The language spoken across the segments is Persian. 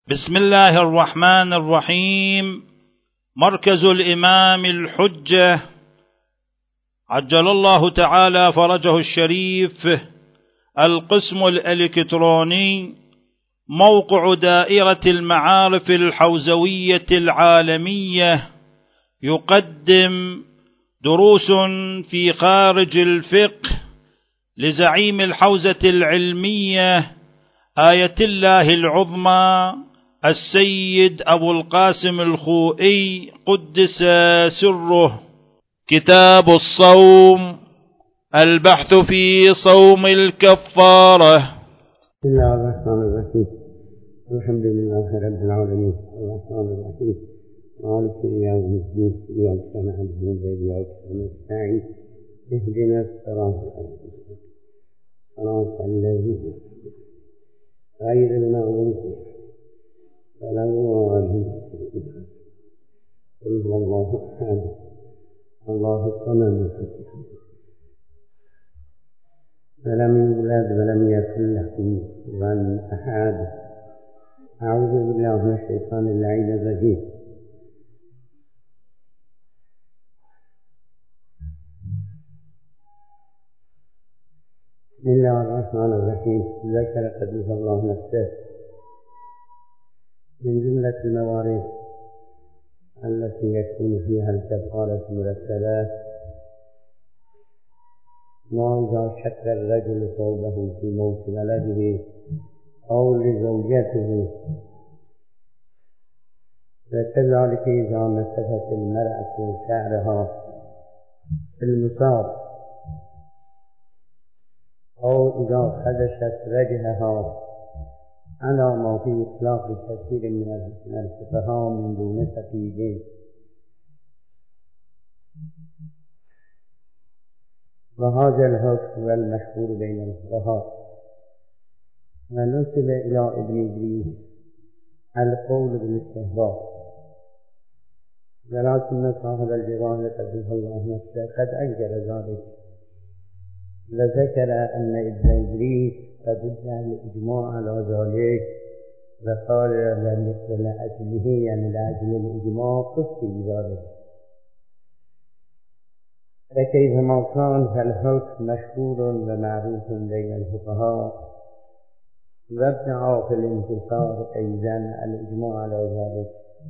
بسم الله الرحمن الرحيم. مركز الإمام الحجة عجل الله تعالى فرجه الشريف، القسم الإلكتروني، موقع دائرة المعارف الحوزوية العالمية، يقدم دروس في خارج الفقه لزعيم الحوزة العلمية آية الله العظمى السيد أبو القاسم الخوئي قدس سره. كتاب الصوم، البحث في صوم الكفارة. بسم الله الرحمن الرحيم. الحمد لله رب العالمين الرحمن الرحيم مالك يوم الدين، إياك نعبد وإياك نستعين، اهدنا الصراط المستقيم صراط الذين غير المغضوب عليهم قل هو الله أحد الله الصمد فلم يولد ولم يكن له كفوا أحد. أعوذ بالله من الشيطان اللعين الرجيم. بسم الله الرحمن الرحيم. ذكر قدس الله نفسه من جملة الموارد التي يكون فيها الكفارة مرتبة ما إذا شك الرجل ثوبه في موت ولده أو لزوجته، وكذلك إذا نتفت المرأة شعرها في المصاب أو إذا خدشت وجهها على ما في إطلاق كثير من الفقهاء من دون تقييد. وهذا الحكم هو المشهور بين الفقهاء، ونسب إلى ابن إدريس القول بالاستحباب، ولكن صاحب الجواهر قدس الله نفسه قد أنكر ذلك، وذكر أن ابن إدريس قد ادعى الإجماع على ذلك، وقال لأجله يعني لأجل الإجماع قفتي بذلك. فكيفما كان فالحكم مشهور ومعروف بين الفقهاء، وابدعوا في الانتصار أيضا الإجماع على ذلك،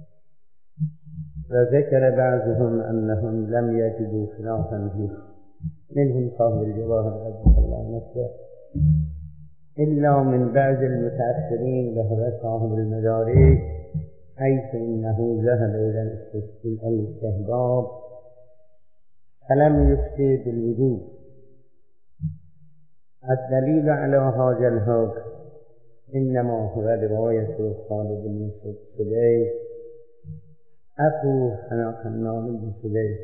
وذكر بعضهم أنهم لم يجدوا خلافا فيه، منهم صاحب الجواهر قدس الله نفسه، إلا من بعض المتأخرين وهو صاحب المدارك، حيث إنه ذهب إلى الاستحباب فلم يفتي بالوجوب. الدليل على هذا الحكم إنما هو رواية خالد بن سديس أخو حنان بن سديس.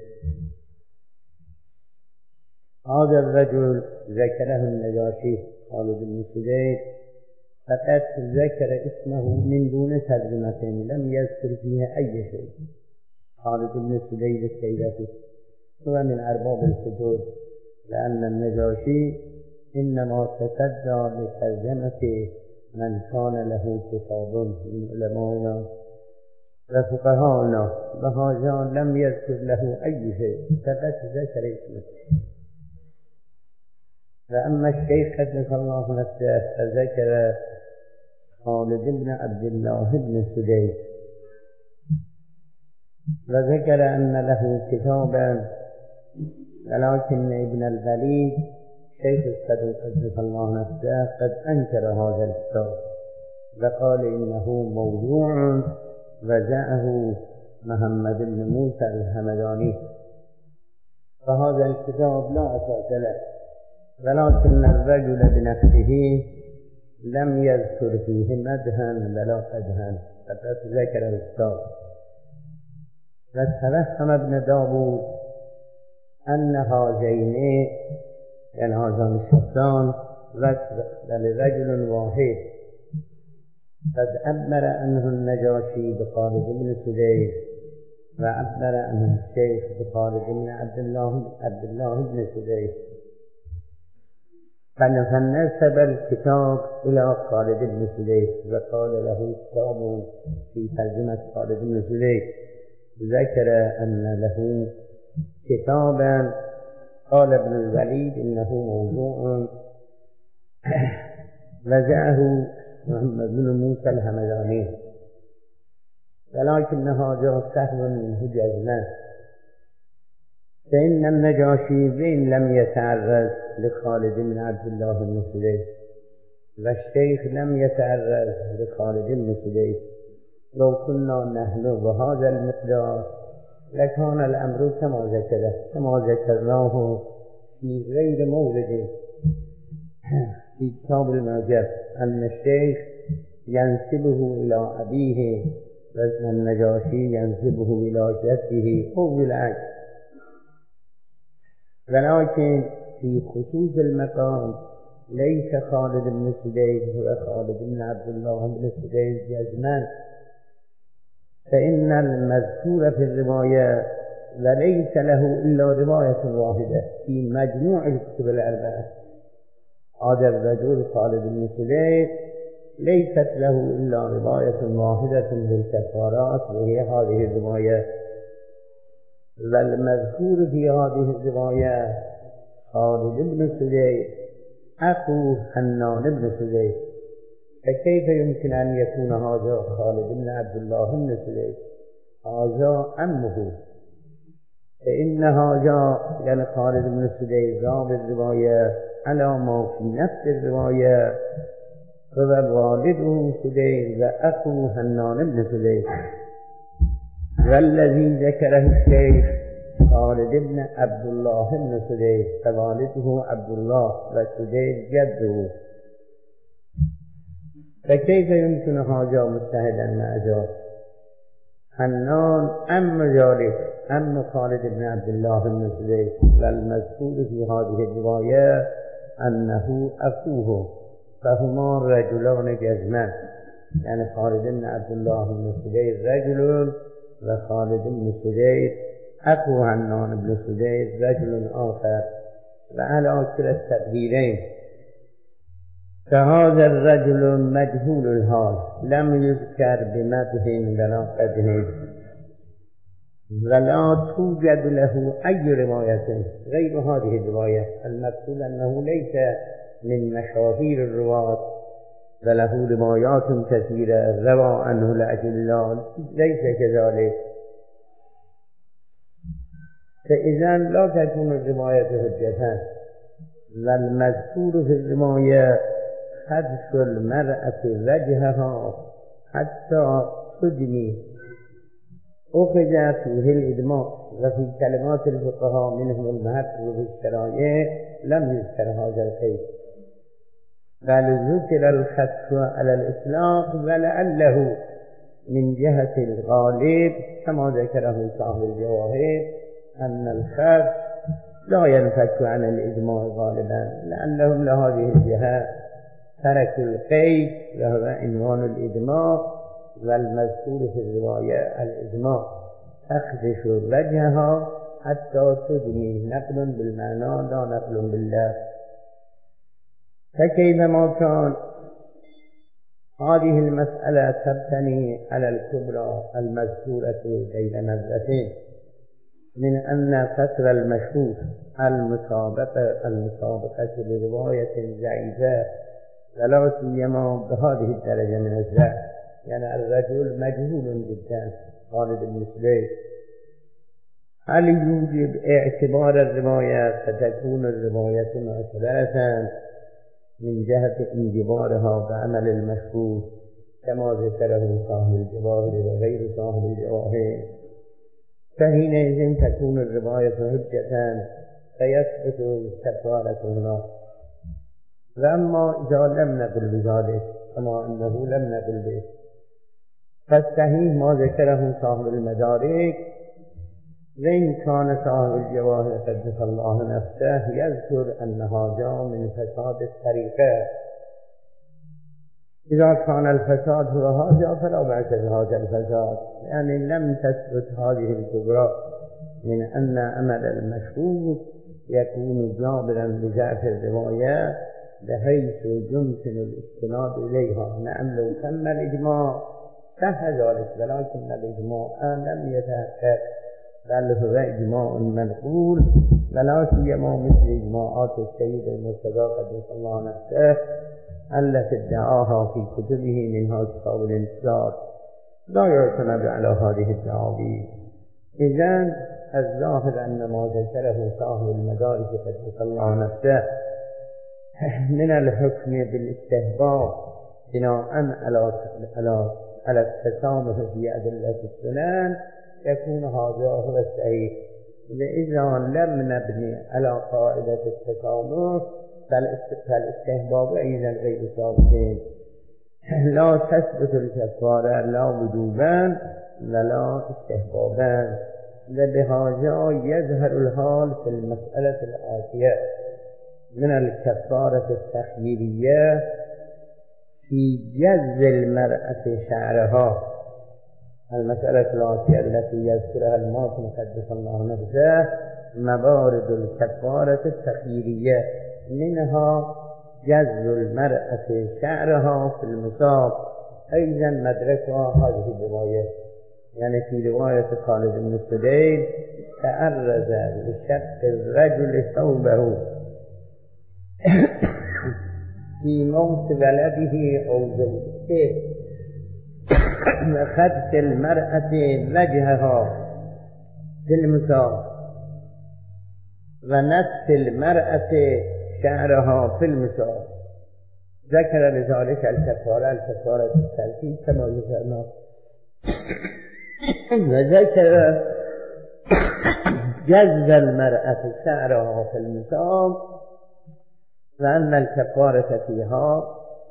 هذا الرجل ذكره النجاشي خالد بن سديس، فقد ذكر اسمه من دون ترجمة، لم يذكر فيها أي شيء. خالد بن سديس السيدفي هو من أرباب الكتب، لأن النجاشي إنما تصدى لترجمة من كان له كتاب من علمائنا وفقهاءنا، وهذا لم يذكر له أي شيء، فقد ذكر اسمه. فأما الشيخ قدس الله نفسه فذكر خالد بن عبد الله بن سديس، وذكر أن له كتابا، ولكن ابن البليد شيخ الصدوق قدس الله نفسه قد أنكر هذا الكتاب وقال إنه موضوع وزعه محمد بن موسى الحمداني، فهذا الكتاب لا أساس له، ولكن الرجل بنفسه لم يذكر فيه مدحا ولا قدحا، فقد ذكر الكتاب. وتوهم ابن داود أن هذين يعني هذان الشخصان لرجل واحد، قد عبر عنه النجاشي بخالد بن سديس، وعبر عنه الشيخ بخالد بن عبد الله بن سديس. فنسب الكتاب إلى خالد بن سديس وقال له كتاب في ترجمة خالد بن سديس ذكر أن له كتابا قال ابن الوليد إنه موضوع وزعه محمد بن موسى الهمداني ولكن هذا سهو منه جزما فإن النجاشي بإن لم يتعرض لخالد بن عبد الله بن سديس والشيخ لم يتعرض لخالد بن سديس لو كنا نحن بهذا المقدار لكان الأمر كما ذكرناه في غير مورد في كتاب الموجب أن الشيخ ينسبه إلى أبيه وأن النجاشي ينسبه إلى جده أو بالعكس. ولكن في خصوص المقام ليس خالد بن سديس هو خالد بن عبد الله بن سديس جزما، فإن المذكور في الرواية وليس له إلا رواية واحدة في مجموع الكتب الأربعة. هذا الرجل خالد بن سديس ليست له إلا رواية واحدة في الكفارات وهي هذه الرواية، والمذكور في هذه الرواية خالد بن سديس أخو حنان بن سديس، فكيف يمكن أن يكون هذا خالد بن عبد الله بن سديس؟ هذا عمه، فإن هذا يعني خالد بن سديس راوي الرواية على ما في نفس الرواية هو والده سديس وأخو حنان بن سديس، والذي ذكره الشيخ خالد بن عبد الله بن سديس فوالده عبد الله وسديس جده، فكيف يمكن هذا متحدا مع ذاك؟ حنان أم ذلك أم خالد بن عبد الله بن سديس، والمذكور في هذه الرواية أنه أخوه، فهما رجلان جزمان، يعني خالد بن عبد الله بن سديس رجل وخالد بن سديس أخو حنان بن سديس رجل آخر، وعلى كلا التقديرين. فهذا الرجل مجهول الحال لم يذكر بمدح ولا قدح، ولا توجد له أي رواية غير هذه الرواية. المقصود أنه ليس من مشاهير الرواة وله روايات كثيرة روى عنه الأجلاء، ليس كذلك. فإذا لا تكون الرواية حجة، والمذكور في الرواية حدث المرأة وجهها حتى تدمي أخذ فيه الإدماء، وفي كلمات الفقهاء منهم المهتر في الشرائع لم يذكر هذا الشيء، بل ذكر الخسف على الإطلاق ولعله من جهة الغالب كما ذكره صاحب الجواهر أن الخسف لا ينفك عن الإدماء غالبا، لأنهم لهذه الجهة تركوا القيد وهو عنوان الإدماء، والمذكور في الرواية الإدماء تخدش وجهها حتى تدمي، نقل بالمعنى لا نقل بالله. فكيفما كان هذه المسألة تبتني على الكبرى المذكورة بين مرتين من أن كسر المشهور المسابقة لرواية ضعيفة ولا سيما بهذه الدرجة من الضعف، يعني الرجل مجهول جدا خالد بن سديس، هل يوجب اعتبار الرواية فتكون الرواية معتبرة من جهة انجبارها بعمل المشهور كما ذكره صاحب الجواهر وغير صاحب الجواهر، فحينئذ تكون الرواية حجة فيثبت الكفارة هناك. وأما إذا لم نقل بذلك كما أنه لم نقل به، فالصحيح ما ذكره صاحب المدارك، وإن كان صاحب الجواهر قدس الله نفسه يذكر أن هذا من فساد الطريقة. إذا كان الفساد هو هذا فلا بأس بهذا الفساد، يعني لم تثبت هذه الكبرى من أن عمل المشهور يكون جابرا بضعف الرواية، بحيث يمكن الاستناد إليها. نعم لو تم الإجماع صح ذلك، ولكن الإجماع لم يتحقق، بل هو إجماع منقول، ولا سيما مثل إجماعات السيد المرتضى قدس الله نفسه التي ادعاها في كتبه منها كتاب الانتصار، لا يعتمد على هذه الدعاوي. إذن الظاهر أن ما ذكره صاحب المدارك قدس الله نفسه من الحكم بالاستحباب بناء على التسامح في أدلة السنن يكون هذا هو الصحيح. وإذا لم نبني على قاعدة التسامح فالاستحباب أيضا غير ثابتين، لا تثبت الكفارة لا وجوبا ولا استحبابا. وبهذا يظهر الحال في المسألة الآتية من الكفارة التخييرية في جز المرأة شعرها. المسألة الآتية التي يذكرها الماتن قدس الله نفسه موارد الكفارة التخييرية، منها جز المرأة شعرها في المصاب. أيضا مدركها هذه الرواية، يعني في رواية خالد بن السديد تعرض لشق الرجل ثوبه في موت ولده أو زوجته، وخدش المرأة وجهها في المصاب، ونتف المرأة شعرها في المصاب. ذكر لذلك الكفارة الترتيب كما ذكرنا، وذكر جز المرأة شعرها في المصاب، وأن الكفارة فيها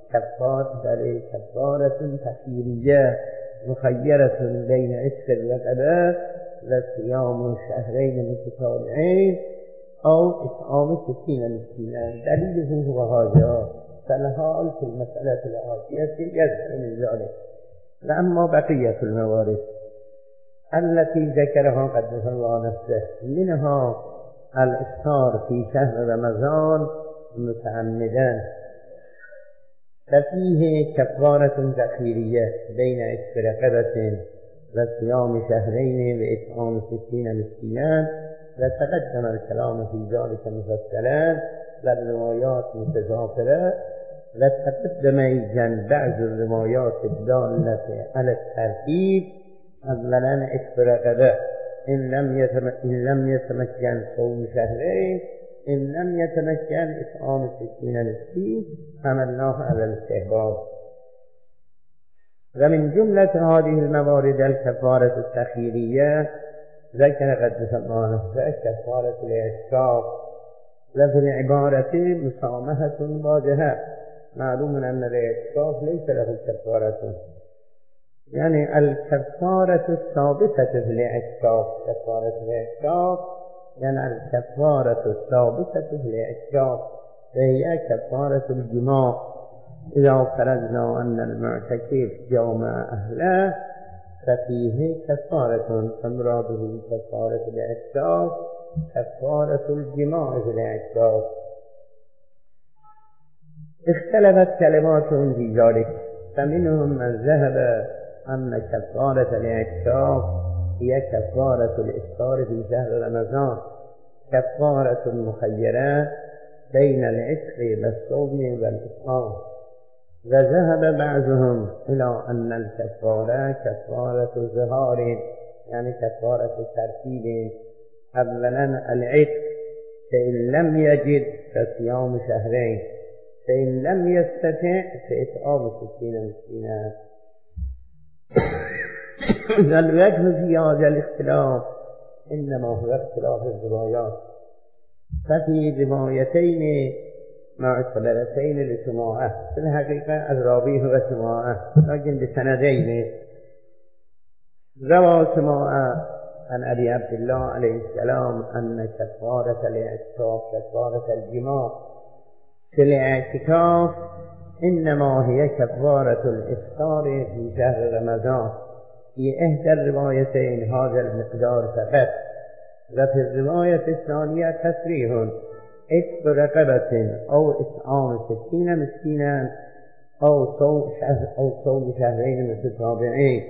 كفارة تخييرية مخيرة بين عتق الرقبة وصيام شهرين متتابعين أو إطعام 60 مسكينا. دليله هو هذا، فالحال في المسألة الآتية يظهر من ذلك. وأما بقية الموارد التي ذكرها قدس الله نفسه، منها الإفطار في شهر رمضان متعمدا، ففيه كفارة تخييرية بين عتق رقبة وصيام شهرين وإطعام 60 مسكينا، وتقدم الكلام في ذلك مفصلا والروايات متضافرة. وتقدم أيضا بعض الروايات الدالة على الترتيب. أولا عتق رقبة إن لم يتمكن صوم شهرين، إن لم يتمكن إطعام 60 مسكين، حملناه على الاستحباب. ومن جملة هذه الموارد الكفارة التخييرية ذكر قدس الله نفسه كفارة الاعتكاف، وفي العبارة مسامحة واضحة. معلوم أن الاعتكاف ليس له كفارة، يعني الكفارة الثابتة في الاعتكاف، كفارة الاعتكاف يعني الكفارة الثابتة في الاعتكاف، وهي كفارة الجماع. إذا فرضنا أن المعتكف جامع أهله ففيه كفارة، فمراده كفارة الاعتكاف كفارة الجماع في الاعتكاف. اختلفت كلماتهم في ذلك، فمنهم من ذهب أن كفارة الاعتكاف هي كفارة الإفطار في شهر رمضان، كفارة مخيرة بين العتق والصوم والإطعام. وذهب بعضهم إلى أن الكفارة كفارة ظهار، يعني كفارة ترتيب. أولا العتق، فإن لم يجد فصيام شهرين، فإن لم يستطع فإطعام 60 مسكينا. والوجه في هذا الاختلاف إنما هو اختلاف الروايات، ففي روايتين معتبرتين لسماعة، في الحقيقة الراوي هو سماعة لكن بسندين. روى سماعة عن أبي عبد الله عليه السلام أن كفارة الاعتكاف كفارة الجماع في الاعتكاف إنما هي كفارة الإفطار في شهر رمضان، في إحدى الروايتين هذا المقدار فقط، وفي الرواية الثانية تصريح عتق رقبة أو إطعام 60 مسكينا أو صوم شهرين متتابعين.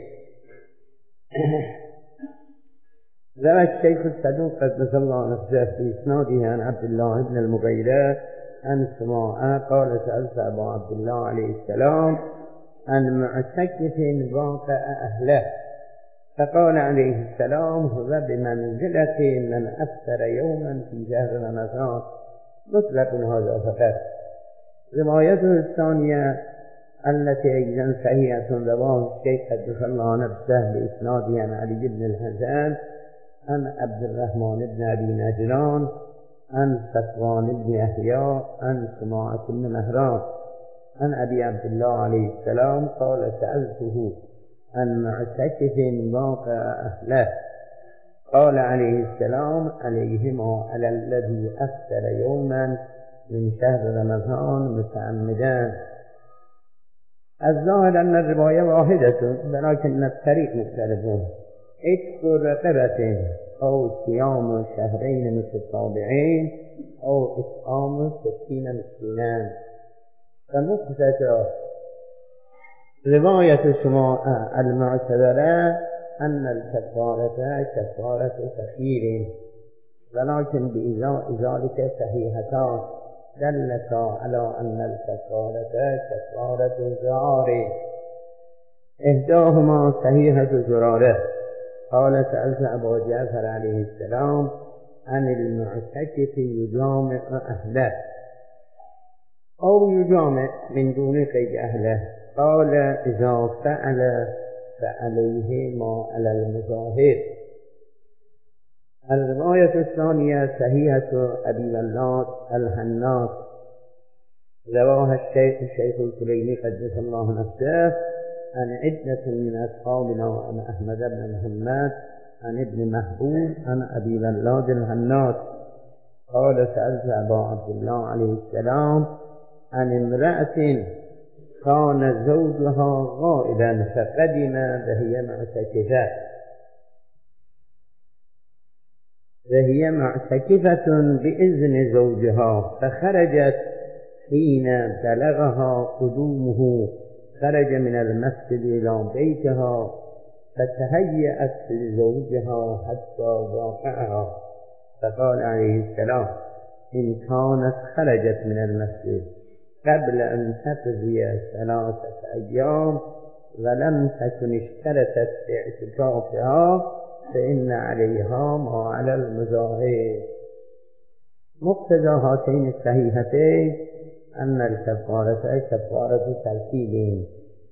روى الشيخ الصدوق قدس الله نفسه في إسناده عن عبد الله بن المغيرة عن سماعة قال سألت أبا عبد الله عليه السلام عن معتكف واقع أهله، فقال عليه السلام هو بمنزلة من أفطر يوما في شهر رمضان، مطلق هذا فقط. روايته الثانية التي أيضا صحيحة رواه الشيخ قدس الله نفسه بإسناده عن علي بن الحسن عن عبد الرحمن بن أبي نجران عن صفوان بن يحيى عن سماعة بن مهران عن أبي عبد الله عليه السلام قال سألته عن معتكف واقع أهله، قال عليه السلام عليهما على الذي أفطر يوما من شهر رمضان متعمدا. الظاهر أن الرواية واحدة ولكن الطريق مختلف. عتق رقبة أو صيام شهرين متتابعين أو إطعام 60 مسكينا. فمقتضى رواية سماعة المعتبرة أن الكفارة كفارة تخيير، ولكن بإزاء ذلك صحيحتان دلتا على أن الكفارة كفارة زرار. إحداهما صحيحة زرارة قال سألت أبا جعفر عليه السلام عن المعتكف يجامع أهله أو يجامع من دون قيد أهله، قال إذا فعل فعليه ما على المظاهر. الرواية الثانية صحيحة أبي ولاد الحناط رواها الشيخ الكليني قدس الله نفسه عن عدة من أصحابنا عن أحمد بن محمد عن ابن محبوب عن أبي ولاد الحناط قال سألت أبا عبد الله عليه السلام عن امرأة كان زوجها غائبا فقدم وهي معتكفة بإذن زوجها، فخرجت حين بلغها قدومه، خرج من المسجد إلى بيتها فتهيأت لزوجها حتى واقعها، فقال عليه السلام إن كانت خرجت من المسجد قبل أن تقضي 3 أيام ولم تكن اشترطت في اعتكافها فإن عليها ما على المظاهر. مقتضى هاتين الصحيحتين أن الكفارة كفارة ترتيب،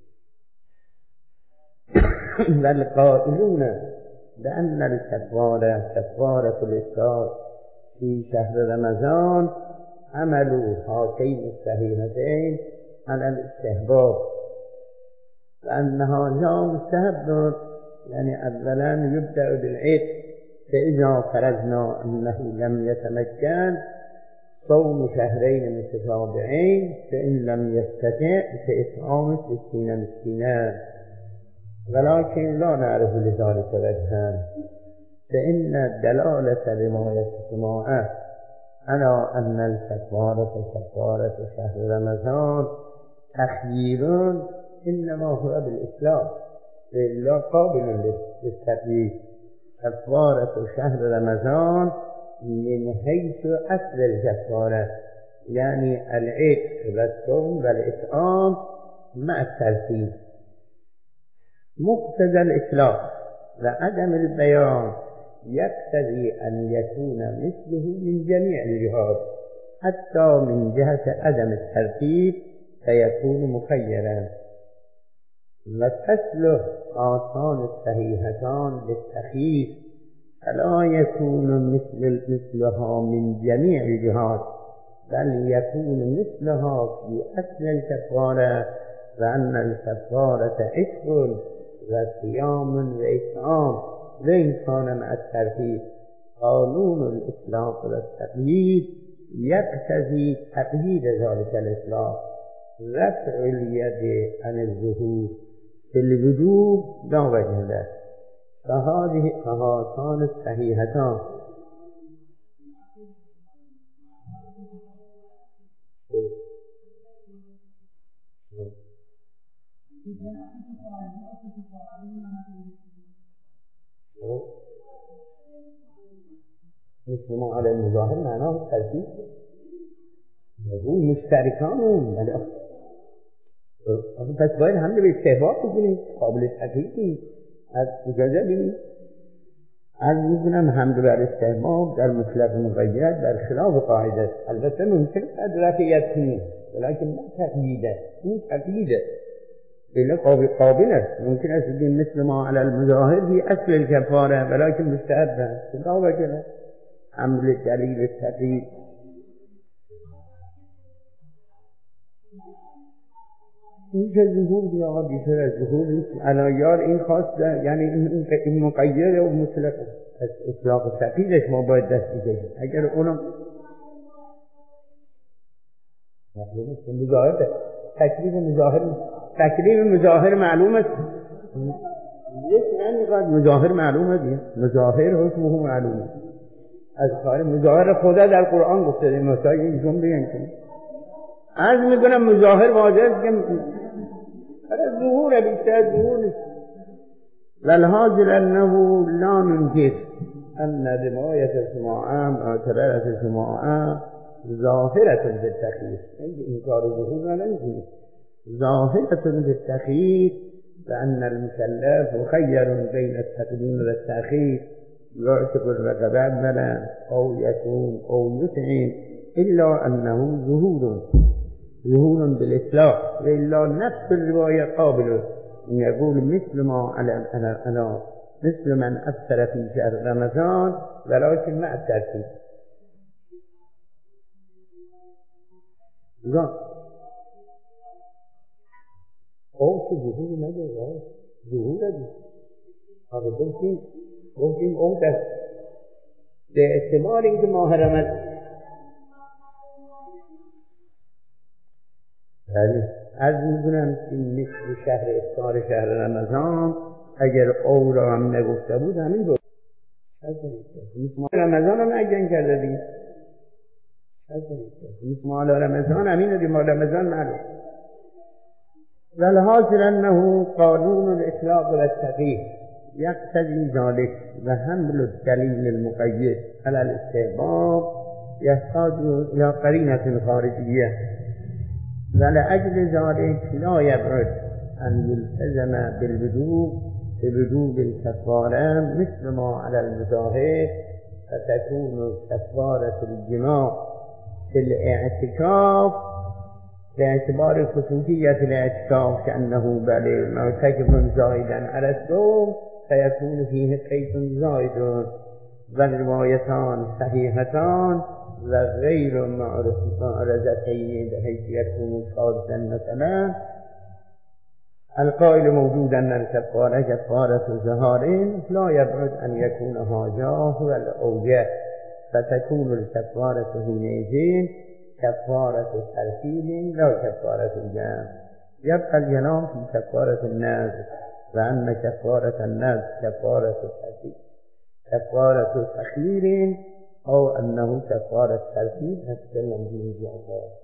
والقائلون بأن الكفارة كفارة الإفطار في شهر رمضان عملوا هاتين الصحيحتين على الاستحباب، لأنها لا مستحب، يعني أولا يبدأ بالعتق، فإذا فرضنا أنه لم يتمكن صوم شهرين متتابعين فإن لم يستطع فإطعام 60 مسكينا، ولكن لا نعرف لذلك وجها، فإن دلالة رواية سماعة على أن الكفارة كفارة شهر رمضان تخيير إنما هو بالإسلام لا قابل للتغيير. كفارة شهر رمضان من حيث أصل الكفارة، يعني العتق والصوم والإطعام مع الترتيب. مقتضى الإطلاق وعدم البيان يقتضي أن يكون مثله من جميع الجهات، حتى من جهة عدم الترتيب فيكون مخيرا. وتصلح آتان الصحيحتان للتخيير فلا يكون مثلها من جميع الجهات، بل يكون مثلها في أصل الكفارة، وأن الكفارة عتق وصيام وإطعام وإن كان مع الترتيب. قانون الإطلاق والتقييد يقتضي تقييد ذلك الإطلاق، رفع اليد عن الظهور في الوجوب لا وجه له. فهاتان الصحيحتان مثل ما على المظاهر معناه ترتیب اون مشترکان اون پس باید همه به استحباب بکنید قابل تقییدی از اجازه بینید از میکنم حمد بر استحباب در مطلق مقید در خلاف قاعده البته ممکن است رفعیت کنید ولیکن نه تقییده این تقییده بله قابل است ممکن است بگیم مثل ما علی المظاهر فی اصل الکفاره ولیکن مستحب است خدا وکلا حمل دلیل تقیید این که ظهور بیا آقا بیشتر از ظهور نیست علایار این خاص یعنی این مقید و مطلق از اطلاق تقییدش ما باید دست بگیریم اگر اونم معلوم است مظاهر تکلیف مظاهر معلوم است یک نمیقدر مظاهر معلوم است مظاهر حکمه معلوم است از خارج مظاهر خدا در قرآن گفته این مسائل ایشون بگن که از میکنم مظاهر واضح است که برای ظهور بیشتر ظهور نیست والحاضر انه لا ننکر ان رمایت سماعه معتبرت سماعه ظاهرة بالتخییر این کار ظهور را نمیکنید ظاهرة بالتخییر وان المكلف مخیر بین التقدیم و التأخیر يعتق الرقبه اولا او يصوم او يطعم الا انه ظهور بالاطلاق والا نفس الروايه قابل يقول مثل ما على مثل من افطر في شهر رمضان ولكن مع الترتيب او که ظهور نداره ظهور نداره آقا گفتیم او در احتمال اینکه ماه رمضان از میدونم که مثل شهر افطار شهر رمضان اگر او را هم نگفته بود همین بود مثل رمضان هم نگن کرده دید مثل مال رمضان همین دی مال رمضان معلوم والحاصل انه قانون الاطلاق والتقیید یقتضی ذلك و حمل الدلیل المقید على الاستحباب يحتاج الى قرینة خارجیه ولأجل ذلك لا يبعد أن يلتزم بوجوب الكفارة مثل ما على المظاهر فتكون كفارة الجماع في الاعتكاف باعتبار خصوصية الاعتكاف كأنه معتكف زائدا على الصوم فيكون فيه قيد زائد والروايتان صحيحتان وغير معرضتين بحيث يكون شاذا مثلا القائل موجود أن الكفارة كفارة زهار لا يبعد أن يكون هذا هو الأوجه فتكون الكفارة حينئذ كفارة ترتيب لا كفارة جمع يبقى الكلام في كفارة النذر وأن كفارة النذر كفارة ترتيب كفارة تخيير أو أنه كفارة ترتيب نتكلم به إن شاء الله